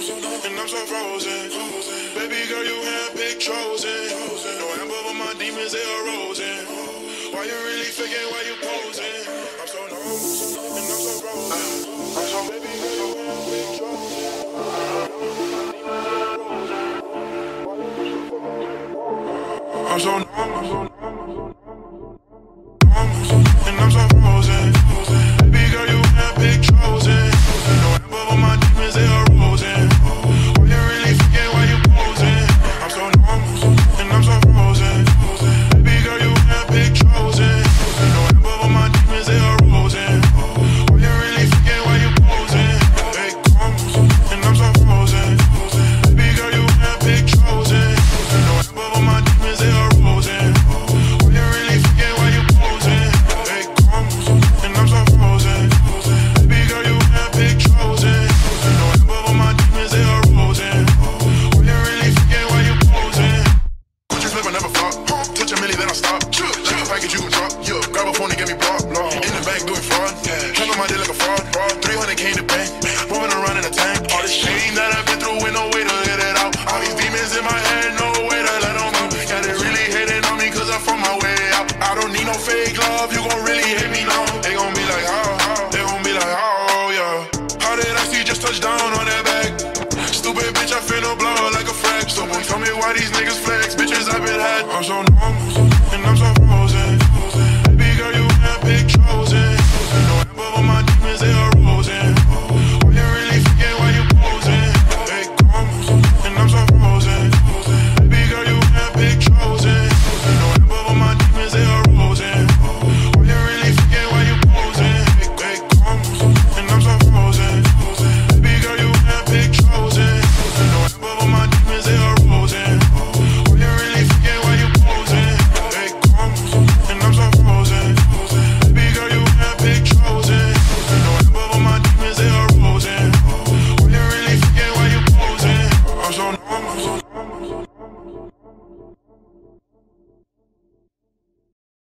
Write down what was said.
and I'm so frozen. Baby girl, you handpicked chosen. No amber, but my demons, they are rosing. Why you really faking, why you posing? I'm so normal, and I'm so frozen. I'm so baby girl, you handpicked chosen. I'm so normal, and I'm so frozen. Baby girl, you handpicked chosen. No amber, but my demons, they are rosing. Why you really faking, why you posing? I'm so normal, and I'm so frozen. Baby girl, you handpicked chosen. No amber, but my demons, they are rosing. Why you really faking, why you posing? Fake promise, and I'm so frozen. Baby girl, you handpicked chosen. No amber, but my demons, they are rosing. Why you really faking, why you posing? Fake promise, and I'm so frozen. Baby girl, you handpicked chosen. No amber, but my demons, they are rosing. Why you really faking, why you posing? Gucci flip, I never flop. Touch a milli, then I stop. Like a package, you can drop. Grab a phone and get me blocked. In the bank, doing fraud. Hand on my day like a fraud. 300K in the bank. Moving around in a tank. All this shame that I've been through with no way to get it out. All these demons in my head, no way to let them out. Yeah, they really hating on me cause I'm from my way out. I don't need no fake love, you gon' really hate me now. They gon' be like, how? They gon' be like, how, yeah. How did I see just touch down on that bag? Stupid bitch, I finna blow like a frag. Someone tell me why these niggas flex. Bitches I've been had. I'm so normal, and I'm so frozen. Baby girl, you handpicked chosen. No amber, but my demons, they are rosing. Why you really faking, why you posing? Fake promise, and I'm so frozen. Baby girl, you handpicked chosen. No amber, but my demons, they are rosing. Why you really faking, why you posing? Fake promise, and I'm so frozen. Baby girl, you handpicked chosen. No amber, but my demons, they are rosing. Why you really faking, why you posing? Fake promise, and I'm so frozen. Baby girl, you handpicked chosen. No amber, but my demons, they are rosing. Why you really faking, why you posing? I'm so normal.